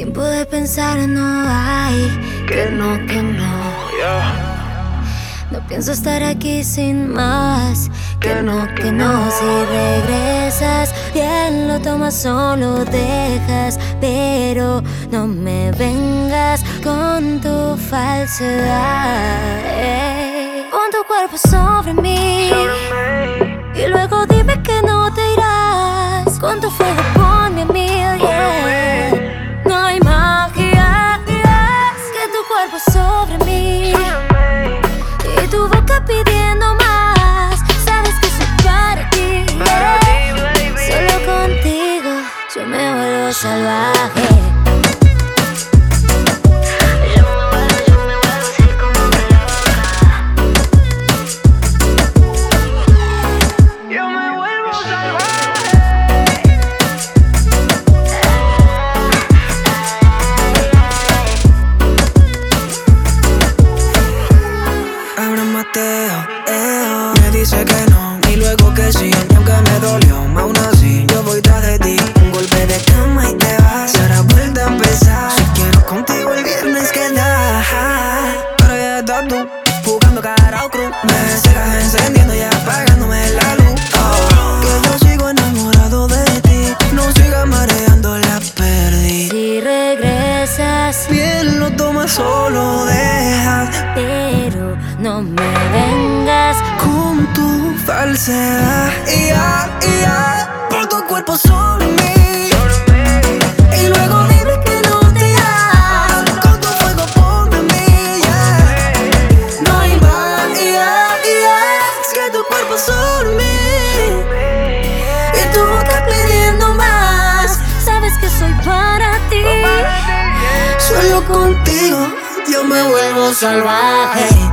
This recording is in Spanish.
Tiempo de pensar no hay, que no. No pienso estar aquí sin más, que no. Si regresas, bien lo tomas, solo dejas, pero no me vengas con tu falsedad. Pon tu cuerpo sobre mí y luego dime que no te irás. Con tu fuego ponme a mí, yeah. No hay magia, que tu cuerpo sobre mí y tu boca pidiendo más. Sabes que soy para ti, yeah. Solo contigo yo me vuelvo salvaje. Me dice que no y luego que sí, y aunque me dolió, aún así yo voy tras de ti. Un golpe de cama y te vas, ahora vuelta a empezar. Si quiero contigo el viernes quedar, pero ya estás tú jugando cara o cruz. Me sigas encendiendo y apagándome la luz. Que yo sigo enamorado de ti, no sigas mareando, la perdí. Si regresas, bien lo tomas, solo dejas, pero no me vengas con tu falsedad. Por tu cuerpo sobre mí y luego dime que no te irás. Con tu fuego ponme a mí, yeah. No hay magia, es que tu cuerpo sobre mí y tu boca pidiendo más. Sabes que soy para ti, solo contigo yo me vuelvo salvaje.